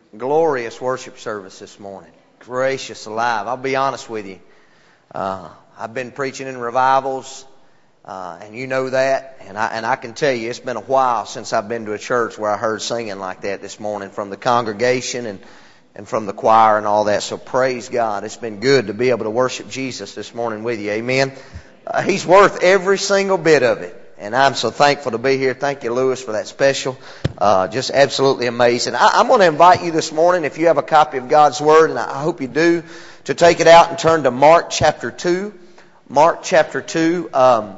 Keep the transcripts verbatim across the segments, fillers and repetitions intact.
glorious worship service this morning. Gracious alive. I'll be honest with you. Uh, I've been preaching in revivals, uh, and you know that. And I, and I can tell you, it's been a while since I've been to a church where I heard singing like that this morning from the congregation and, and from the choir and all that. So praise God. It's been good to be able to worship Jesus this morning with you. Amen. Uh, he's worth every single bit of it. And I'm so thankful to be here. Thank you, Lewis, for that special. Uh, just absolutely amazing. I, I'm going to invite you this morning, if you have a copy of God's Word, and I hope you do, to take it out and turn to Mark chapter two. Mark chapter two. Um,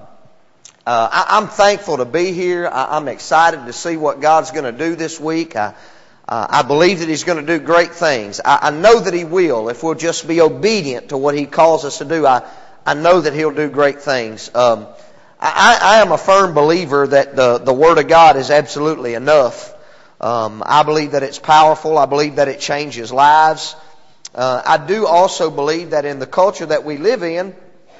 uh, I, I'm thankful to be here. I, I'm excited to see what God's going to do this week. I, uh, I believe that He's going to do great things. I, I know that He will if we'll just be obedient to what He calls us to do. I, I know that He'll do great things. Um, I, I am a firm believer that the, the Word of God is absolutely enough. Um, I believe that it's powerful. I believe that it changes lives. Uh, I do also believe that in the culture that we live in,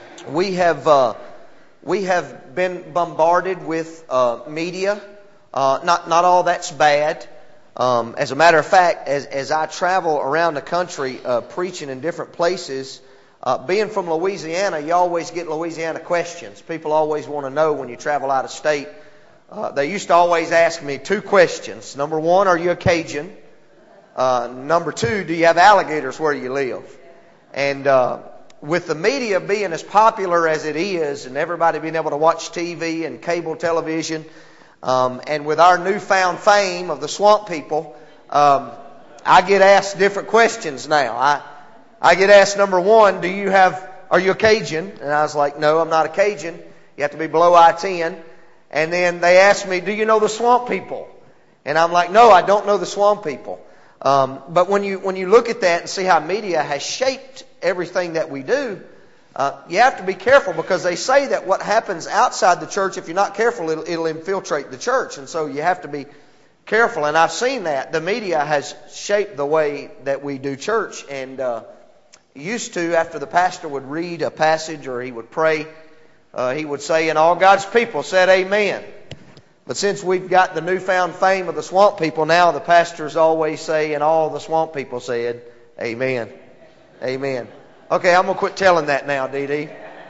we have uh, we have been bombarded with uh, media. Uh, not not all that's bad. Um, as a matter of fact, as as I travel around the country uh, preaching in different places. Uh, being from Louisiana, you always get Louisiana questions. People always want to know when you travel out of state. Uh, they used to always ask me two questions. Number one, are you a Cajun? Uh, number two, do you have alligators where you live? And uh, with the media being as popular as it is, and everybody being able to watch T V and cable television, um, and with our newfound fame of the swamp people, um, I get asked different questions now. I I get asked, number one, do you have, are you a Cajun? And I was like, no, I'm not a Cajun. You have to be below I ten. And then they asked me, do you know the swamp people? And I'm like, no, I don't know the swamp people. Um, but when you, when you look at that and see how media has shaped everything that we do, uh, you have to be careful because they say that what happens outside the church, if you're not careful, it'll, it'll infiltrate the church. And so you have to be careful. And I've seen that. The media has shaped the way that we do church. And, uh, used to, after the pastor would read a passage or he would pray, uh, he would say, and all God's people said amen. But since we've got the newfound fame of the swamp people now, the pastors always say, and all the swamp people said amen. Amen. Okay, I'm going to quit telling that now, Dee Dee.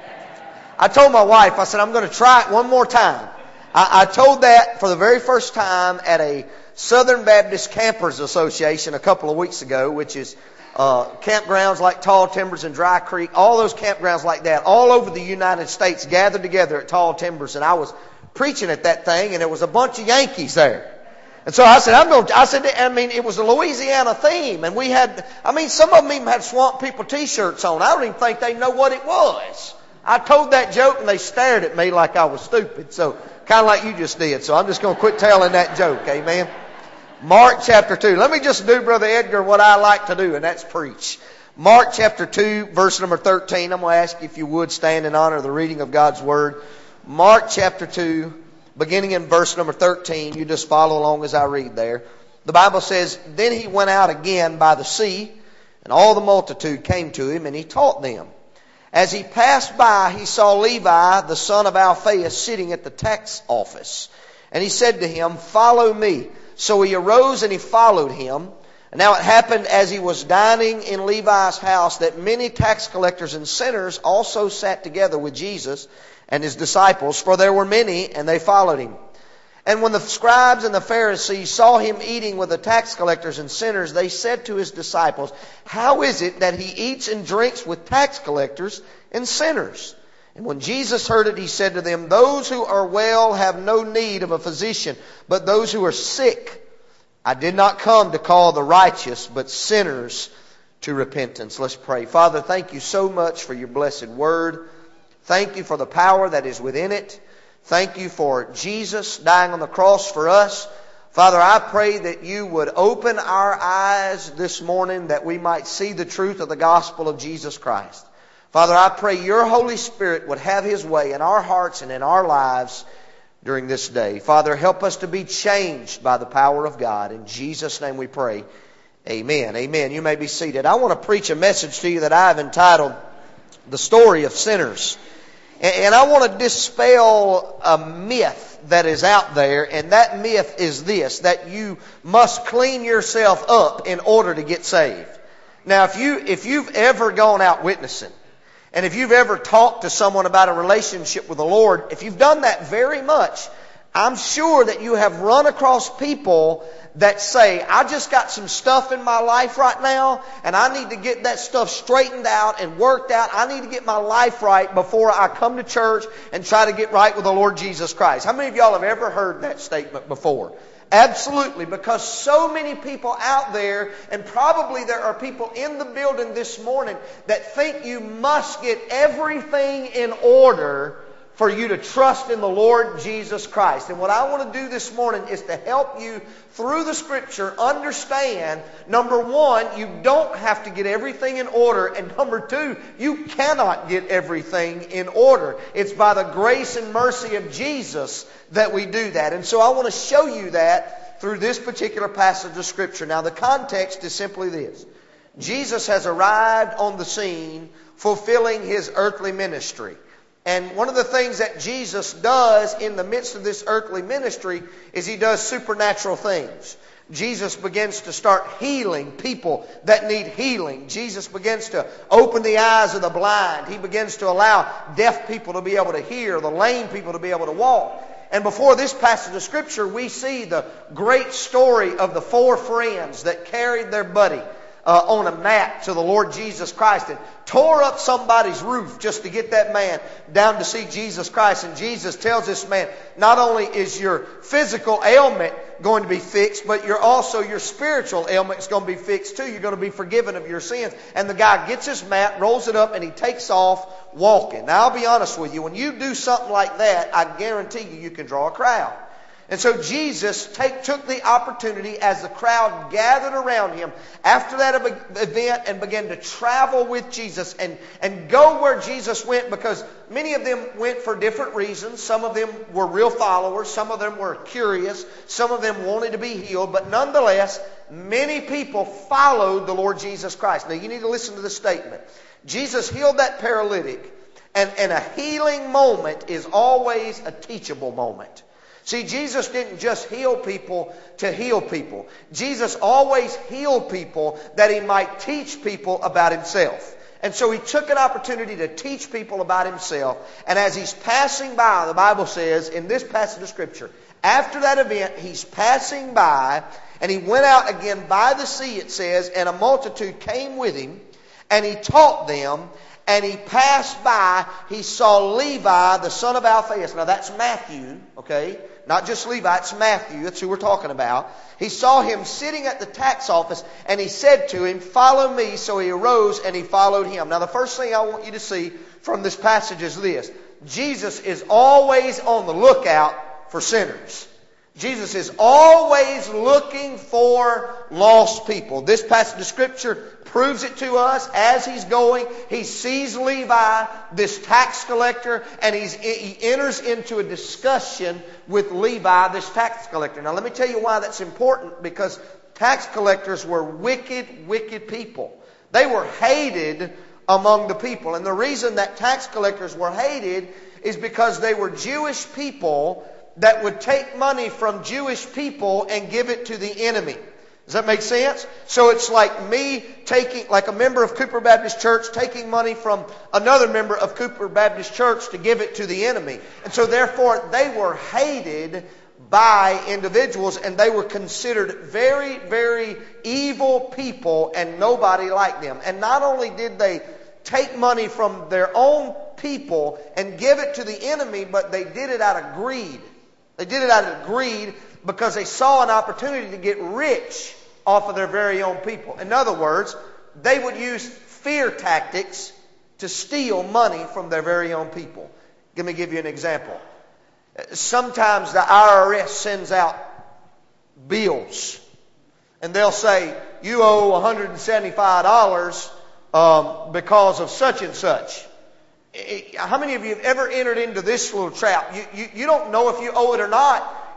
I told my wife, I said, I'm going to try it one more time. I, I told that for the very first time at a Southern Baptist Campers Association a couple of weeks ago, which is Uh, campgrounds like Tall Timbers and Dry Creek, all those campgrounds like that, all over the United States gathered together at Tall Timbers, and I was preaching at that thing, and there was a bunch of Yankees there. And so I said, I'm going to, I said, I mean, it was a Louisiana theme, and we had, I mean, some of them even had Swamp People t-shirts on. I don't even think they know what it was. I told that joke, and they stared at me like I was stupid, so kind of like you just did. So I'm just going to quit telling that joke, amen. Mark chapter two. Let me just do, Brother Edgar, what I like to do, and that's preach. Mark chapter two, verse number thirteen. I'm going to ask you if you would stand in honor of the reading of God's Word. Mark chapter two, beginning in verse number thirteen. You just follow along as I read there. The Bible says, Then he went out again by the sea, and all the multitude came to him, and he taught them. As he passed by, he saw Levi, the son of Alphaeus, sitting at the tax office. And he said to him, Follow me. So he arose and he followed him. And now it happened as he was dining in Levi's house that many tax collectors and sinners also sat together with Jesus and his disciples, for there were many, and they followed him. And when the scribes and the Pharisees saw him eating with the tax collectors and sinners, they said to his disciples, How is it that he eats and drinks with tax collectors and sinners? And when Jesus heard it, he said to them, Those who are well have no need of a physician, but those who are sick. I did not come to call the righteous, but sinners to repentance. Let's pray. Father, thank you so much for your blessed word. Thank you for the power that is within it. Thank you for Jesus dying on the cross for us. Father, I pray that you would open our eyes this morning that we might see the truth of the gospel of Jesus Christ. Father, I pray your Holy Spirit would have his way in our hearts and in our lives during this day. Father, help us to be changed by the power of God. In Jesus' name we pray. Amen. Amen. You may be seated. I want to preach a message to you that I have entitled, The Story of Sinners. And I want to dispel a myth that is out there, and that myth is this, that you must clean yourself up in order to get saved. Now, if you, if you've ever gone out witnessing, and if you've ever talked to someone about a relationship with the Lord, if you've done that very much, I'm sure that you have run across people that say, I just got some stuff in my life right now, and I need to get that stuff straightened out and worked out. I need to get my life right before I come to church and try to get right with the Lord Jesus Christ. How many of y'all have ever heard that statement before? Absolutely, because so many people out there, and probably there are people in the building this morning that think you must get everything in order for you to trust in the Lord Jesus Christ. And what I want to do this morning is to help you through the Scripture understand, number one, you don't have to get everything in order, and number two, you cannot get everything in order. It's by the grace and mercy of Jesus that we do that. And so I want to show you that through this particular passage of Scripture. Now, the context is simply this. Jesus has arrived on the scene fulfilling His earthly ministry. And one of the things that Jesus does in the midst of this earthly ministry is He does supernatural things. Jesus begins to start healing people that need healing. Jesus begins to open the eyes of the blind. He begins to allow deaf people to be able to hear, the lame people to be able to walk. And before this passage of Scripture, we see the great story of the four friends that carried their buddy Uh, on a mat to the Lord Jesus Christ and tore up somebody's roof just to get that man down to see Jesus Christ. And Jesus tells this man, not only is your physical ailment going to be fixed, but you're also your spiritual ailment is going to be fixed too. You're going to be forgiven of your sins. And the guy gets his mat, rolls it up, and he takes off walking. Now, I'll be honest with you. When you do something like that, I guarantee you, you can draw a crowd. And so Jesus take, took the opportunity as the crowd gathered around Him after that event and began to travel with Jesus and, and go where Jesus went, because many of them went for different reasons. Some of them were real followers. Some of them were curious. Some of them wanted to be healed. But nonetheless, many people followed the Lord Jesus Christ. Now you need to listen to this statement. Jesus healed that paralytic, and, and a healing moment is always a teachable moment. See, Jesus didn't just heal people to heal people. Jesus always healed people that He might teach people about Himself. And so He took an opportunity to teach people about Himself. And as He's passing by, the Bible says in this passage of Scripture, after that event, He's passing by, and He went out again by the sea, it says, and a multitude came with Him, and He taught them. And He passed by, He saw Levi, the son of Alphaeus. Now that's Matthew, okay? Not just Levi, it's Matthew. That's who we're talking about. He saw him sitting at the tax office, and He said to him, "Follow me." So he arose and he followed Him. Now the first thing I want you to see from this passage is this. Jesus is always on the lookout for sinners. Jesus is always looking for lost people. This passage of Scripture proves it to us. As He's going, He sees Levi, this tax collector, and he's, he enters into a discussion with Levi, this tax collector. Now let me tell you why that's important, because tax collectors were wicked, wicked people. They were hated among the people. And the reason that tax collectors were hated is because they were Jewish people that would take money from Jewish people and give it to the enemy. Does that make sense? So it's like me taking, like a member of Cooper Baptist Church taking money from another member of Cooper Baptist Church to give it to the enemy. And so therefore they were hated by individuals, and they were considered very, very evil people, and nobody liked them. And not only did they take money from their own people and give it to the enemy, but they did it out of greed. They did it out of greed because they saw an opportunity to get rich off of their very own people. In other words, they would use fear tactics to steal money from their very own people. Let me give you an example. Sometimes the I R S sends out bills, and they'll say, you owe one hundred seventy-five dollars um, because of such and such. How many of you have ever entered into this little trap? You, you, you don't know if you owe it or not.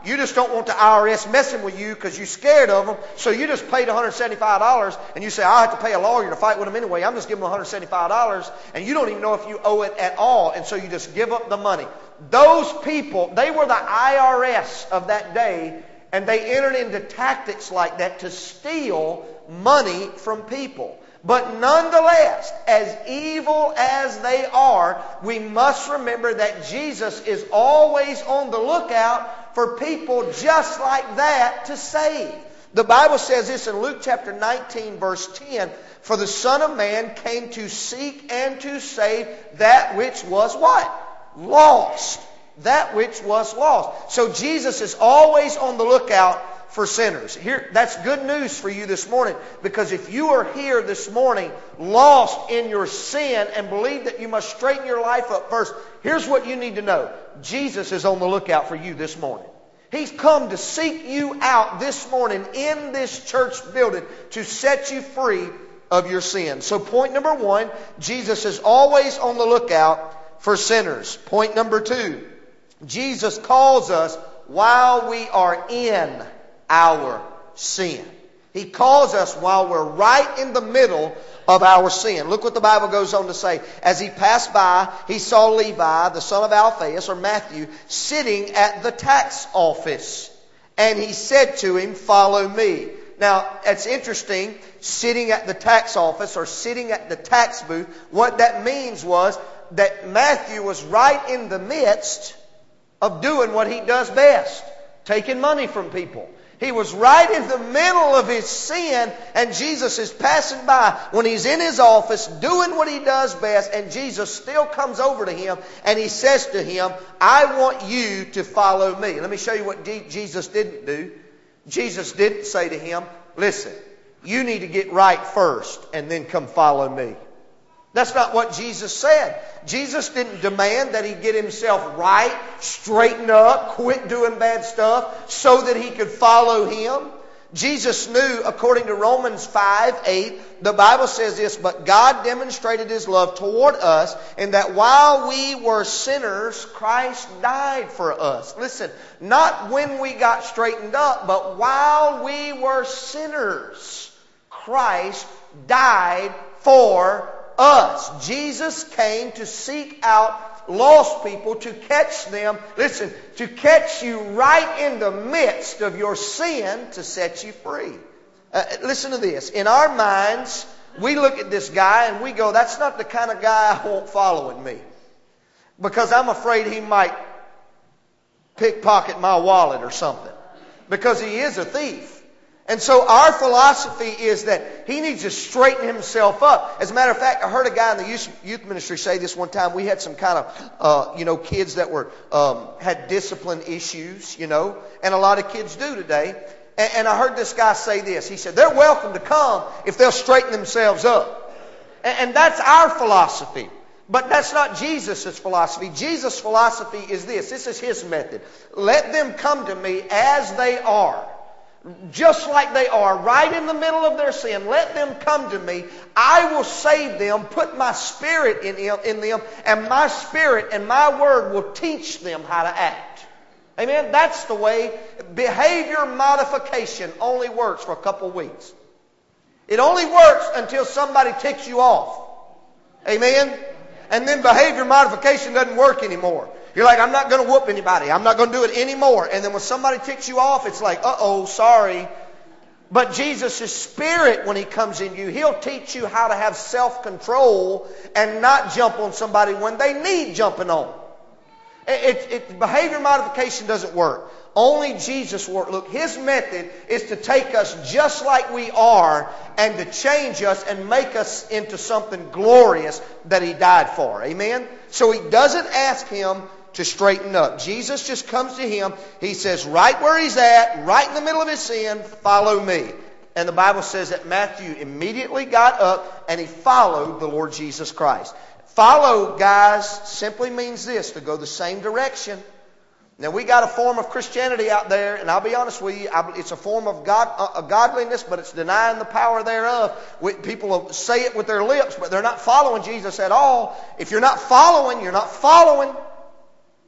You just don't want the I R S messing with you because you're scared of them. So you just paid one hundred seventy-five dollars and you say, I'll have to pay a lawyer to fight with them anyway. I'm just giving them one hundred seventy-five dollars and you don't even know if you owe it at all. And so you just give up the money. Those people, they were the I R S of that day, and they entered into tactics like that to steal money from people. But nonetheless, as evil as they are, we must remember that Jesus is always on the lookout for people just like that to save. The Bible says this in Luke chapter nineteen, verse ten, for the Son of Man came to seek and to save that which was what? Lost. That which was lost. So Jesus is always on the lookout for sinners. Here, that's good news for you this morning, because if you are here this morning lost in your sin and believe that you must straighten your life up first, here's what you need to know. Jesus is on the lookout for you this morning. He's come to seek you out this morning in this church building to set you free of your sin. So point number one, Jesus is always on the lookout for sinners. Point number two, Jesus calls us while we are in our sin. He calls us while we're right in the middle of our sin. Look what the Bible goes on to say. As he passed by, he saw Levi, the son of Alphaeus, or Matthew, sitting at the tax office. And he said to him, follow me. Now, it's interesting, sitting at the tax office or sitting at the tax booth. What that means was that Matthew was right in the midst of doing what he does best, taking money from people. He was right in the middle of his sin, and Jesus is passing by when he's in his office doing what he does best, and Jesus still comes over to him and he says to him, I want you to follow me. Let me show you what Jesus didn't do. Jesus didn't say to him, listen, you need to get right first and then come follow me. That's not what Jesus said. Jesus didn't demand that he get himself right, straighten up, quit doing bad stuff so that he could follow him. Jesus knew, according to Romans five eight, the Bible says this, but God demonstrated his love toward us in that while we were sinners, Christ died for us. Listen, not when we got straightened up, but while we were sinners, Christ died for us. Jesus came to seek out lost people, to catch them, listen, to catch you right in the midst of your sin to set you free. Uh, listen to this. In our minds, we look at this guy and we go, that's not the kind of guy I want following me, because I'm afraid he might pickpocket my wallet or something, because he is a thief. And so our philosophy is that he needs to straighten himself up. As a matter of fact, I heard a guy in the youth, youth ministry say this one time. We had some kind of, uh, you know, kids that were um, had discipline issues, you know, and a lot of kids do today. And, and I heard this guy say this. He said, they're welcome to come if they'll straighten themselves up. And, and that's our philosophy. But that's not Jesus' philosophy. Jesus' philosophy is this. This is his method. Let them come to me as they are. Just like they are, right in the middle of their sin. Let them come to me. I will save them, put my spirit in them, and my spirit and my word will teach them how to act. Amen? That's the way. Behavior modification only works for a couple weeks. It only works until somebody ticks you off. Amen? And then behavior modification doesn't work anymore. You're like, I'm not going to whoop anybody. I'm not going to do it anymore. And then when somebody ticks you off, it's like, uh-oh, sorry. But Jesus' Spirit, when He comes in you, He'll teach you how to have self-control and not jump on somebody when they need jumping on. It, it, it, behavior modification doesn't work. Only Jesus works. Look, His method is to take us just like we are and to change us and make us into something glorious that He died for. Amen? So He doesn't ask Him to straighten up. Jesus just comes to him. He says, right where he's at, right in the middle of his sin, follow me. And the Bible says that Matthew immediately got up and he followed the Lord Jesus Christ. Follow, guys, simply means this, to go the same direction. Now, we got a form of Christianity out there, and I'll be honest with you, it's a form of God, uh, godliness, but it's denying the power thereof. We, people say it with their lips, but they're not following Jesus at all. If you're not following, you're not following.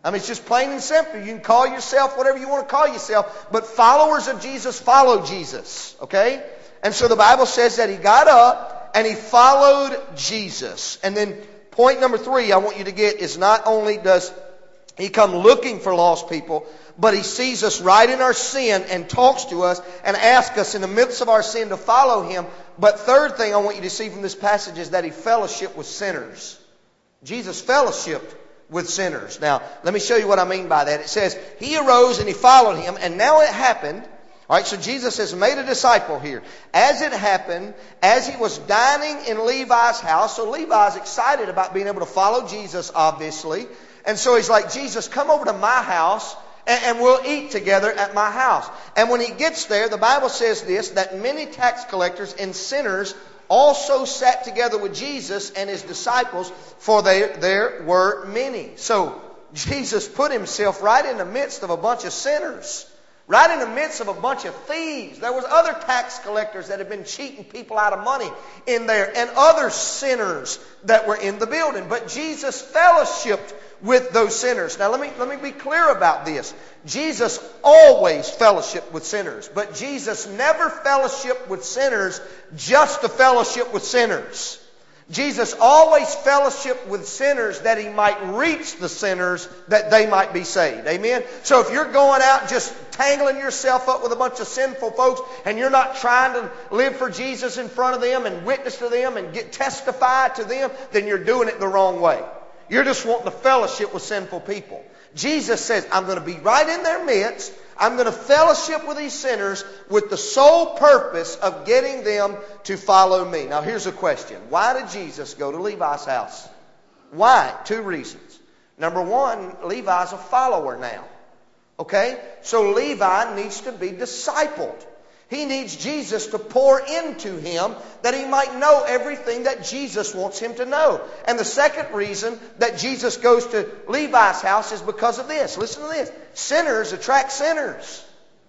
I mean, it's just plain and simple. You can call yourself whatever you want to call yourself, but followers of Jesus follow Jesus, okay? And so the Bible says that he got up and he followed Jesus. And then point number three I want you to get is not only does he come looking for lost people, but he sees us right in our sin and talks to us and asks us in the midst of our sin to follow him. But third thing I want you to see from this passage is that he fellowshiped with sinners. Jesus fellowshiped with sinners. Now, let me show you what I mean by that. It says, he arose and he followed him, and now it happened. All right, so Jesus has made a disciple here. As it happened, as he was dining in Levi's house, so Levi's excited about being able to follow Jesus, obviously. And so he's like, Jesus, come over to my house and, and we'll eat together at my house. And when he gets there, the Bible says this, that many tax collectors and sinners also sat together with Jesus and his disciples, for there, there were many. So Jesus put himself right in the midst of a bunch of sinners. Right in the midst of a bunch of thieves. There was other tax collectors that had been cheating people out of money in there, and other sinners that were in the building. But Jesus fellowshiped with those sinners. Now let me, let me be clear about this. Jesus always fellowshiped with sinners, but Jesus never fellowshiped with sinners just to fellowship with sinners. Jesus always fellowshiped with sinners that he might reach the sinners that they might be saved. Amen? So if you're going out just tangling yourself up with a bunch of sinful folks and you're not trying to live for Jesus in front of them and witness to them and get testify to them, then you're doing it the wrong way. You're just wanting to fellowship with sinful people. Jesus says, I'm going to be right in their midst. I'm going to fellowship with these sinners with the sole purpose of getting them to follow me. Now here's a question. Why did Jesus go to Levi's house? Why? Two reasons. Number one, Levi's a follower now. Okay? So Levi needs to be discipled. He needs Jesus to pour into him that he might know everything that Jesus wants him to know. And the second reason that Jesus goes to Levi's house is because of this. Listen to this. Sinners attract sinners.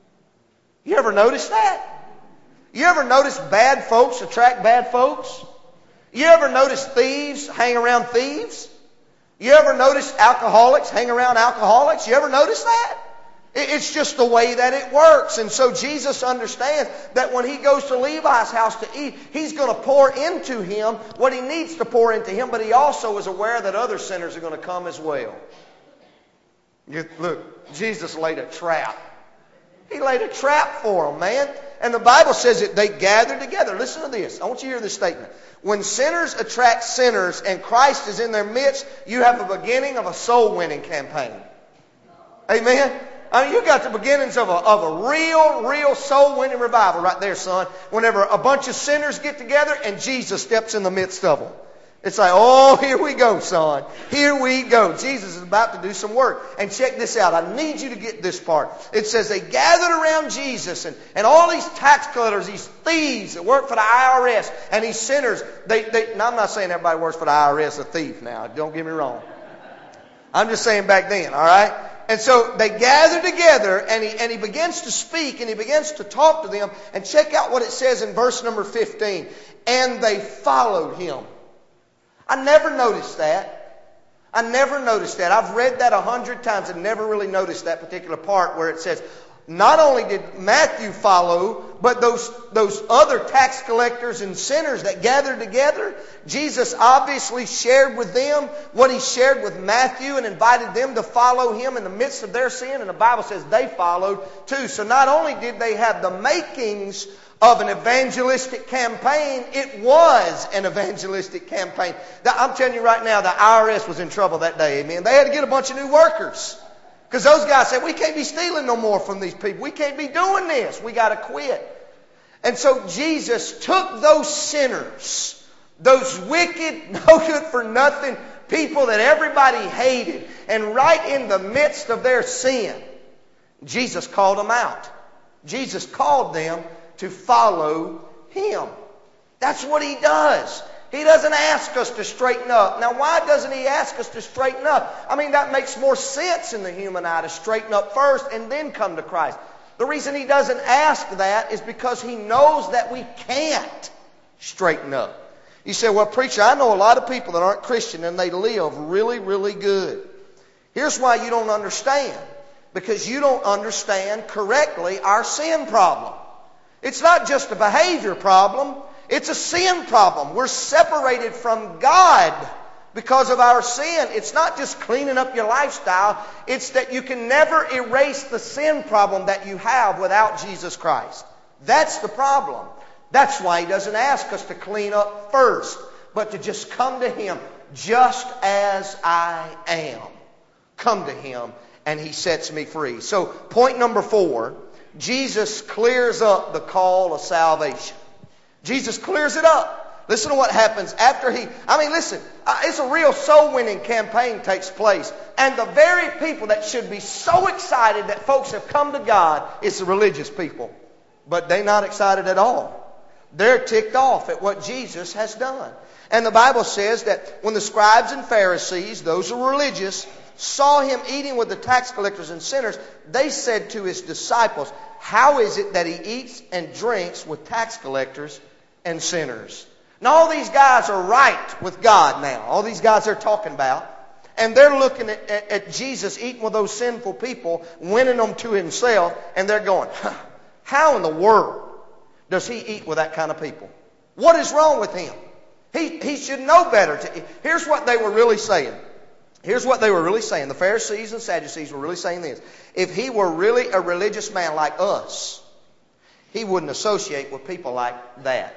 You ever notice that? You ever notice bad folks attract bad folks? You ever notice thieves hang around thieves? You ever notice alcoholics hang around alcoholics? You ever notice that? It's just the way that it works. And so Jesus understands that when he goes to Levi's house to eat, he's going to pour into him what he needs to pour into him, but he also is aware that other sinners are going to come as well. You, look, Jesus laid a trap. He laid a trap for them, man. And the Bible says that they gathered together. Listen to this. I want you to hear this statement. When sinners attract sinners and Christ is in their midst, you have the beginning of a soul-winning campaign. Amen? I mean, you got the beginnings of a, of a real, real soul-winning revival right there, son. Whenever a bunch of sinners get together and Jesus steps in the midst of them. It's like, oh, here we go, son. Here we go. Jesus is about to do some work. And check this out. I need you to get this part. It says they gathered around Jesus, and, and all these tax collectors, these thieves that work for the I R S, and these sinners. They, they, now, I'm not saying everybody works for the I R S a thief now. Don't get me wrong. I'm just saying back then, all right? And so they gather together, and he, and he begins to speak, and he begins to talk to them. And check out what it says in verse number fifteen. And they followed him. I never noticed that. I never noticed that. I've read that a hundred times and never really noticed that particular part where it says, not only did Matthew follow, but those, those other tax collectors and sinners that gathered together, Jesus obviously shared with them what he shared with Matthew and invited them to follow him in the midst of their sin. And the Bible says they followed too. So not only did they have the makings of an evangelistic campaign, it was an evangelistic campaign. I'm telling you right now, the I R S was in trouble that day, amen. They had to get a bunch of new workers. Because those guys said, we can't be stealing no more from these people. We can't be doing this. We got to quit. And so Jesus took those sinners, those wicked, no good for nothing people that everybody hated, and right in the midst of their sin, Jesus called them out. Jesus called them to follow him. That's what he does. He doesn't ask us to straighten up. Now, why doesn't he ask us to straighten up? I mean, that makes more sense in the human eye, to straighten up first and then come to Christ. The reason he doesn't ask that is because he knows that we can't straighten up. You say, well, preacher, I know a lot of people that aren't Christian and they live really, really good. Here's why you don't understand. Because you don't understand correctly our sin problem. It's not just a behavior problem. It's a sin problem. We're separated from God because of our sin. It's not just cleaning up your lifestyle. It's that you can never erase the sin problem that you have without Jesus Christ. That's the problem. That's why He doesn't ask us to clean up first, but to just come to Him just as I am. Come to Him and He sets me free. So point number four, Jesus clears up the call of salvation. Jesus clears it up. Listen to what happens after He, I mean listen, it's a real soul winning campaign takes place. And the very people that should be so excited that folks have come to God is the religious people. But they're not excited at all. They're ticked off at what Jesus has done. And the Bible says that when the scribes and Pharisees, those who were religious, saw Him eating with the tax collectors and sinners, they said to His disciples, how is it that He eats and drinks with tax collectors and sinners? Now all these guys are right with God now. All these guys they're talking about. And they're looking at, at, at Jesus eating with those sinful people, winning them to Himself, and they're going, huh, how in the world does He eat with that kind of people? What is wrong with Him? He, he should know better. To, here's what they were really saying. Here's what they were really saying. The Pharisees and Sadducees were really saying this. If He were really a religious man like us, He wouldn't associate with people like that.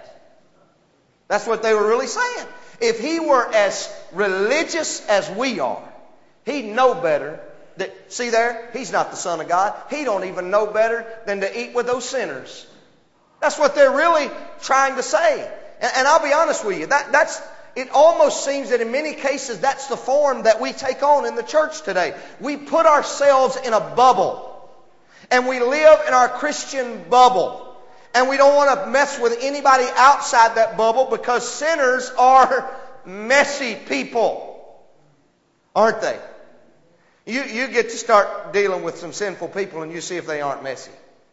That's what they were really saying. If He were as religious as we are, He'd know better. That, see there? He's not the Son of God. He don't even know better than to eat with those sinners. That's what they're really trying to say. And, and I'll be honest with you. That, that's... It almost seems that in many cases that's the form that we take on in the church today. We put ourselves in a bubble. And we live in our Christian bubble. And we don't want to mess with anybody outside that bubble because sinners are messy people. Aren't they? You, you get to start dealing with some sinful people and you see if they aren't messy.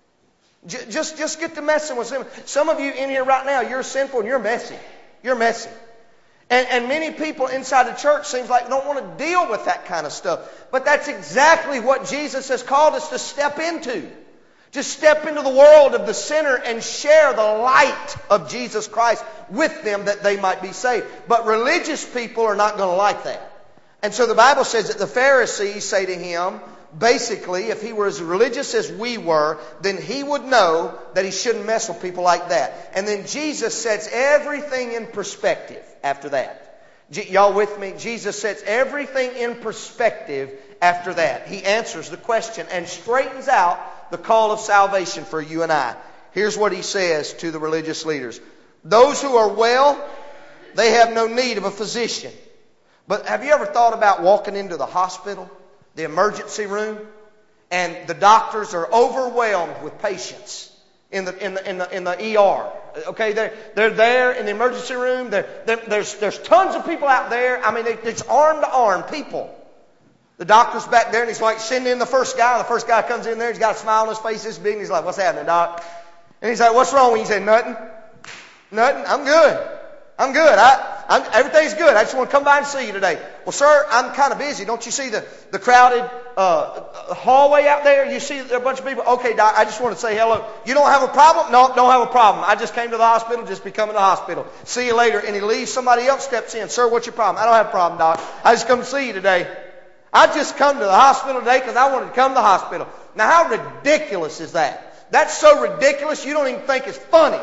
J- just, just get to messing with them. Some of you in here right now, you're sinful and you're messy. You're messy. And, and many people inside the church seems like don't want to deal with that kind of stuff. But that's exactly what Jesus has called us to step into. To step into the world of the sinner and share the light of Jesus Christ with them that they might be saved. But religious people are not going to like that. And so the Bible says that the Pharisees say to Him, basically, if He were as religious as we were, then He would know that He shouldn't mess with people like that. And then Jesus sets everything in perspective after that. G- y'all with me? Jesus sets everything in perspective after that. He answers the question and straightens out the call of salvation for you and I. Here's what He says to the religious leaders. Those who are well, they have no need of a physician. But have you ever thought about walking into the hospital, the emergency room, and the doctors are overwhelmed with patients in the in the in the in the E R? Okay, they're they're there in the emergency room. They're, they're, there's there's tons of people out there. I mean, they, it's arm to arm people. The doctor's back there, and he's like sending in the first guy. The first guy comes in there. He's got a smile on his face this big, and he's like, "What's happening, doc?" And he's like, "What's wrong?" And he said, "Nothing, nothing. I'm good. I'm good. I." I'm, everything's good. I just want to come by and see you today. Well, sir, I'm kind of busy. Don't you see the, the crowded uh, hallway out there? You see there are a bunch of people. Okay, doc, I just want to say hello. You don't have a problem? No, don't have a problem. I just came to the hospital. Just be coming to the hospital. See you later. And he leaves. Somebody else steps in. Sir, what's your problem? I don't have a problem, doc. I just come to see you today. I just come to the hospital today because I wanted to come to the hospital. Now, how ridiculous is that? That's so ridiculous you don't even think it's funny.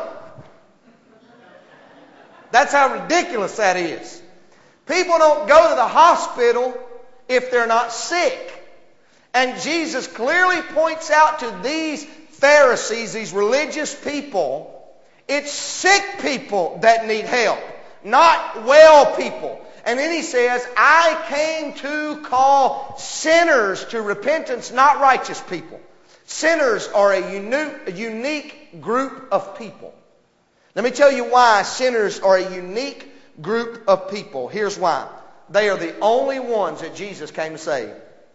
That's how ridiculous that is. People don't go to the hospital if they're not sick. And Jesus clearly points out to these Pharisees, these religious people, it's sick people that need help, not well people. And then He says, I came to call sinners to repentance, not righteous people. Sinners are a unique, a unique group of people. Let me tell you why sinners are a unique group of people. Here's why. They are the only ones that Jesus came to save.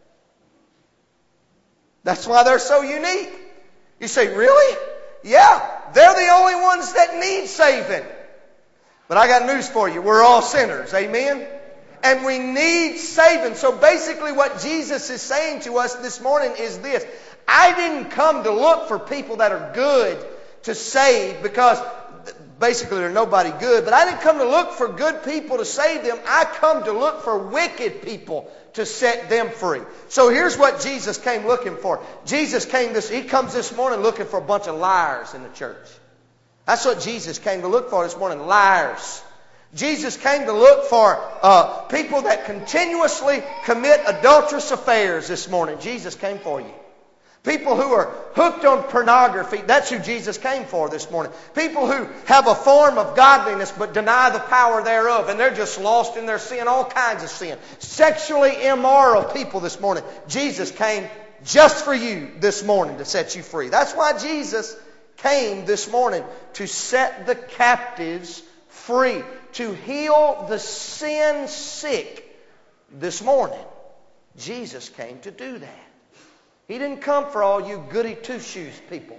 That's why they're so unique. You say, really? Yeah, they're the only ones that need saving. But I got news for you. We're all sinners. Amen? And we need saving. So basically what Jesus is saying to us this morning is this. I didn't come to look for people that are good to save, because basically there's nobody good. But I didn't come to look for good people to save them. I come to look for wicked people to set them free. So here's what Jesus came looking for. Jesus came this, he comes this morning looking for a bunch of liars in the church. That's what Jesus came to look for this morning, liars. Jesus came to look for uh, people that continuously commit adulterous affairs this morning. Jesus came for you. People who are hooked on pornography, that's who Jesus came for this morning. People who have a form of godliness but deny the power thereof, and they're just lost in their sin, all kinds of sin. Sexually immoral people this morning. Jesus came just for you this morning to set you free. That's why Jesus came this morning, to set the captives free, to heal the sin sick this morning. Jesus came to do that. He didn't come for all you goody two-shoes people.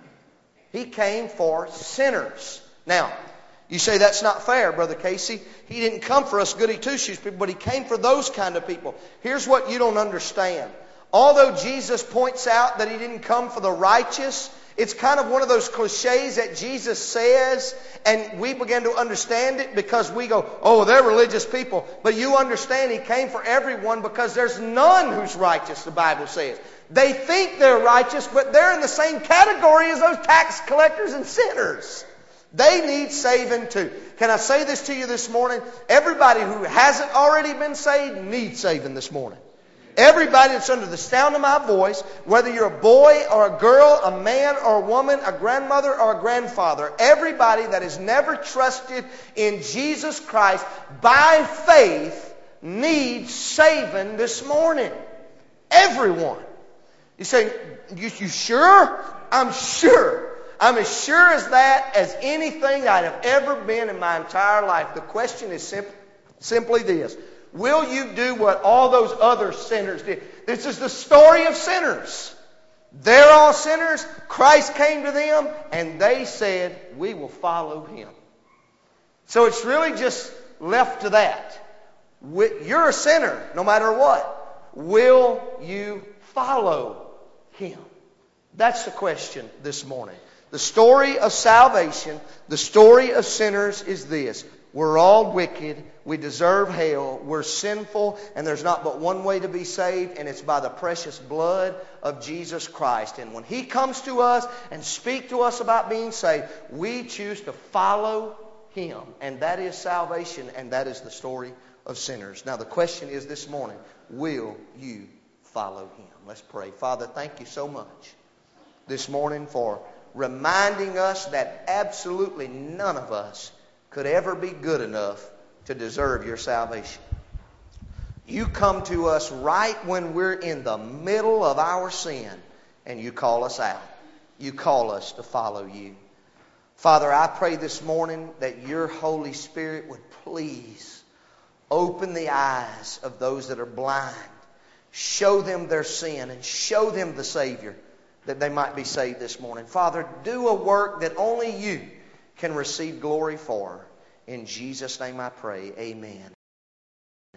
He came for sinners. Now, you say that's not fair, Brother Casey. He didn't come for us goody two-shoes people, but He came for those kind of people. Here's what you don't understand. Although Jesus points out that He didn't come for the righteous, it's kind of one of those cliches that Jesus says, and we begin to understand it because we go, oh, they're religious people. But you understand He came for everyone, because there's none who's righteous, the Bible says. They think they're righteous, but they're in the same category as those tax collectors and sinners. They need saving too. Can I say this to you this morning? Everybody who hasn't already been saved needs saving this morning. Everybody that's under the sound of my voice, whether you're a boy or a girl, a man or a woman, a grandmother or a grandfather, everybody that has never trusted in Jesus Christ by faith needs saving this morning. Everyone. You say, you, you sure? I'm sure. I'm as sure as that as anything I have ever been in my entire life. The question is sim- simply this. Will you do what all those other sinners did? This is the story of sinners. They're all sinners. Christ came to them, and they said, we will follow Him. So it's really just left to that. You're a sinner, no matter what. Will you follow Him? That's the question this morning. The story of salvation, the story of sinners is this. We're all wicked. We deserve hell. We're sinful. And there's not but one way to be saved. And it's by the precious blood of Jesus Christ. And when He comes to us and speaks to us about being saved, we choose to follow Him. And that is salvation. And that is the story of sinners. Now the question is this morning, will you follow Him? Let's pray. Father, thank you so much this morning for reminding us that absolutely none of us could ever be good enough to deserve your salvation. You come to us right when we're in the middle of our sin, and you call us out. You call us to follow you. Father, I pray this morning that your Holy Spirit would please open the eyes of those that are blind. Show them their sin and show them the Savior, that they might be saved this morning. Father, do a work that only you can receive glory for. In Jesus' name I pray. Amen.